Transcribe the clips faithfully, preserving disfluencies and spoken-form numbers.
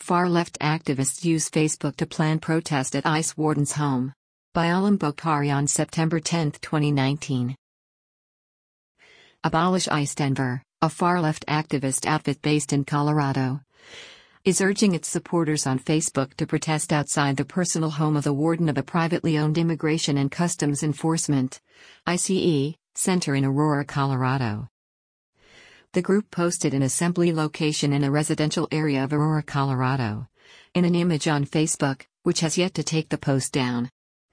Far-left activists use Facebook to plan protest at ICE warden's home. By Alam Bokhari on September tenth, twenty nineteen. Abolish ICE. Denver, a far-left activist outfit based in Colorado, is urging its supporters on Facebook to protest outside the personal home of the warden of a privately owned Immigration and Customs Enforcement (I C E) center in Aurora, Colorado. The group posted an assembly location in a residential area of Aurora, Colorado, in an image on Facebook, which has yet to take the post down.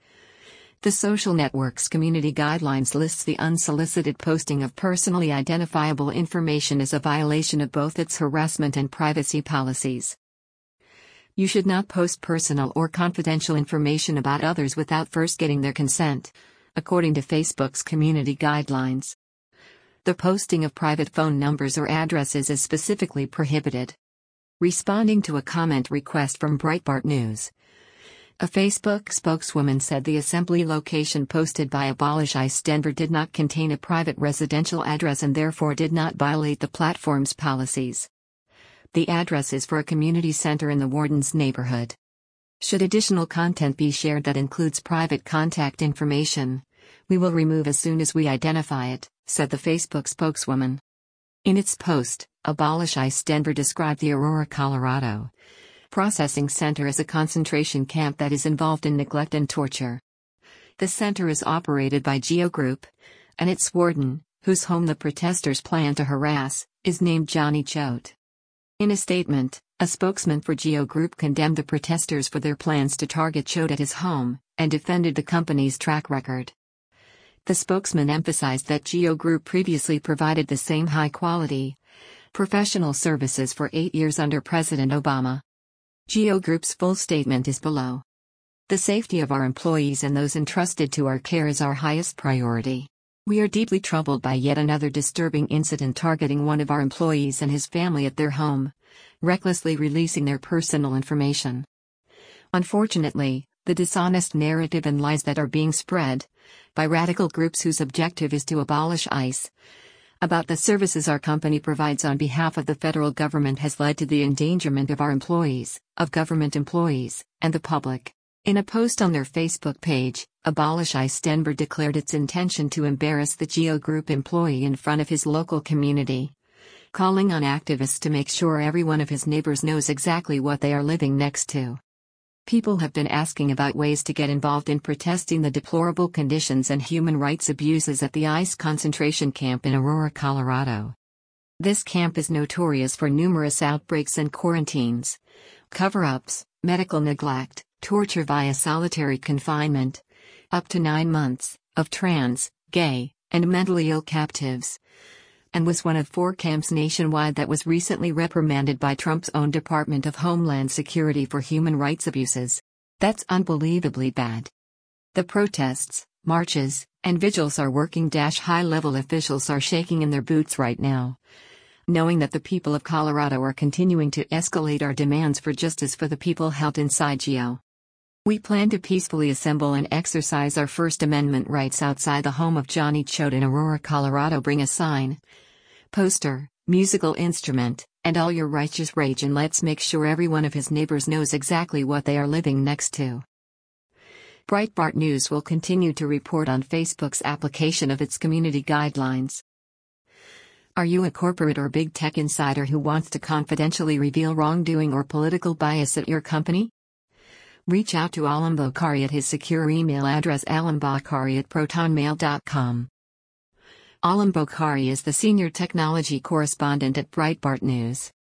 The social network's community guidelines lists the unsolicited posting of personally identifiable information as a violation of both its harassment and privacy policies. You should not post personal or confidential information about others without first getting their consent, according to Facebook's community guidelines. The posting of private phone numbers or addresses is specifically prohibited. Responding to a comment request from Breitbart News, a Facebook spokeswoman said the assembly location posted by Abolish ICE Denver did not contain a private residential address and therefore did not violate the platform's policies. The address is for a community center in the warden's neighborhood. Should additional content be shared that includes private contact information, we will remove as soon as we identify it, said the Facebook spokeswoman. In its post, Abolish ICE Denver described the Aurora, Colorado processing center as a concentration camp that is involved in neglect and torture. The center is operated by Geo Group, and its warden, whose home the protesters plan to harass, is named Johnny Choate. In a statement, a spokesman for Geo Group condemned the protesters for their plans to target Choate at his home, and defended the company's track record. The spokesman emphasized that Geo Group previously provided the same high-quality, professional services for eight years under President Obama. Geo Group's full statement is below. The safety of our employees and those entrusted to our care is our highest priority. We are deeply troubled by yet another disturbing incident targeting one of our employees and his family at their home, recklessly releasing their personal information. Unfortunately, the dishonest narrative and lies that are being spread by radical groups whose objective is to abolish ICE about the services our company provides on behalf of the federal government has led to the endangerment of our employees, of government employees, and the public. In a post on their Facebook page, Abolish ICE Denver declared its intention to embarrass the Geo Group employee in front of his local community, calling on activists to make sure every one of his neighbors knows exactly what they are living next to. People have been asking about ways to get involved in protesting the deplorable conditions and human rights abuses at the ICE concentration camp in Aurora, Colorado. This camp is notorious for numerous outbreaks and quarantines, cover-ups, medical neglect, torture via solitary confinement, up to nine months, of trans, gay, and mentally ill captives, and was one of four camps nationwide that was recently reprimanded by Trump's own Department of Homeland Security for human rights abuses. That's unbelievably bad. The protests, marches, and vigils are working. High-level officials are shaking in their boots right now, knowing that the people of Colorado are continuing to escalate our demands for justice for the people held inside Geo. We plan to peacefully assemble and exercise our First Amendment rights outside the home of Johnny Choate in Aurora, Colorado. Bring a sign, poster, musical instrument, and all your righteous rage, and let's make sure every one of his neighbors knows exactly what they are living next to. Breitbart News will continue to report on Facebook's application of its community guidelines. Are you a corporate or big tech insider who wants to confidentially reveal wrongdoing or political bias at your company? Reach out to Alam Bokhari at his secure email address alambokhari at protonmail dot com. Alam Bokhari is the senior technology correspondent at Breitbart News.